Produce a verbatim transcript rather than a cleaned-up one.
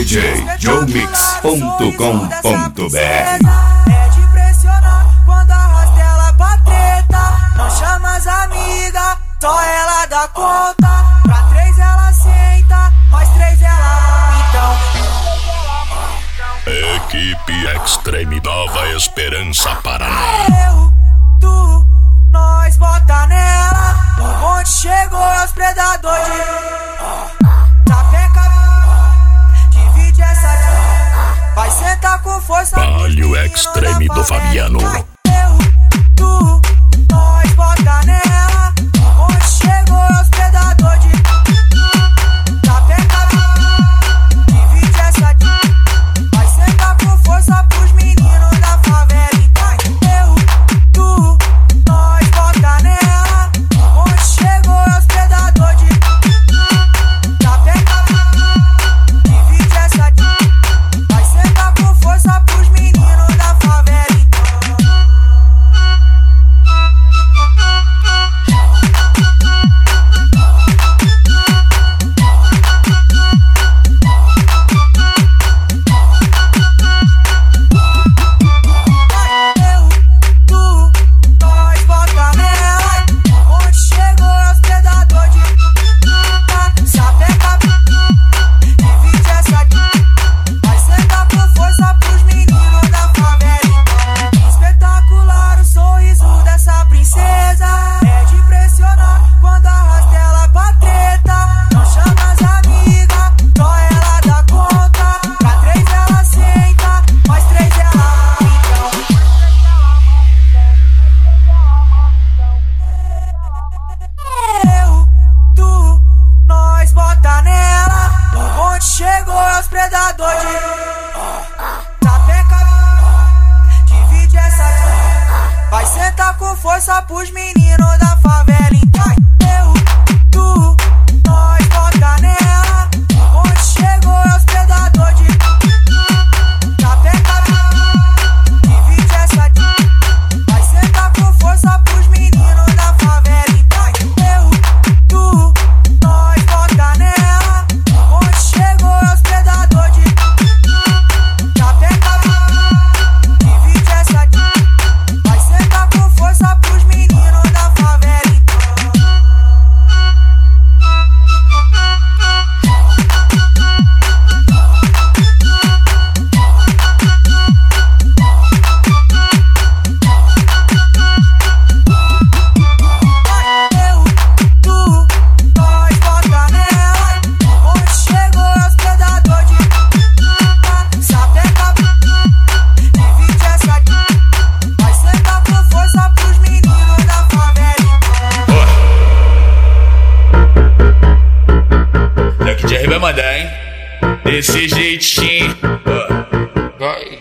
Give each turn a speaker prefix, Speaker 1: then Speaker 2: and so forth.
Speaker 1: D J joe mix ponto com ponto b r.
Speaker 2: É de impressionar quando arrasta ela pra treta. Não chama as amigas, só ela dá conta. Pra três ela senta, mais três ela então.
Speaker 3: Equipe Extreme Nova Esperança Paraná.
Speaker 2: Eu, tu, nós bota nela. O bonde chegou aos predadores de sapeca. Divide essa de vai sentar com força.
Speaker 3: Palio Extreme do Fabiano.
Speaker 2: Eu, tu, nós bota nela. O bonde chegou aos predadores de sapeca. Divide essa de vai sentar com força pros meninos da favela. Eu, tu, nós bota nela. O bonde chegou aos predadores de sapeca. Divide essa de vai sentar com força pros meninos da favela. Eu, tu, nós bota nela. O bonde chegou aos predadores de sapeca. Divide essa de vai sentar com força pros meninos da favela. Espetacular o sorriso dessa princesa. É de impressionar quando arrasta ela pra treta. Não chama as amigas, só ela dá conta. Pra três ela senta, mais três ela então. Eu, tu, nós bota nela. O bonde chegou aos predadores de sapeca. Divide essa de vai sentar com força pros meninos da favela. Então eu, tu, nós bota nela. O bonde chegou aos predadores de sapeca. Divide essa de vai sentar com força pros meninos da favela. Então eu, tu, nós bota nela. O bonde chegou aos predadores de sapeca. Divide essa de vai sentar com força pros meninos da favela. Eu, tu, nós bota nela. O bonde chegou aos predadores de sapeca. Divide essa de vai sentar com força pros meninos da favela.
Speaker 4: Black Jerry vai mandar, hein? Desse jeitinho. Vai.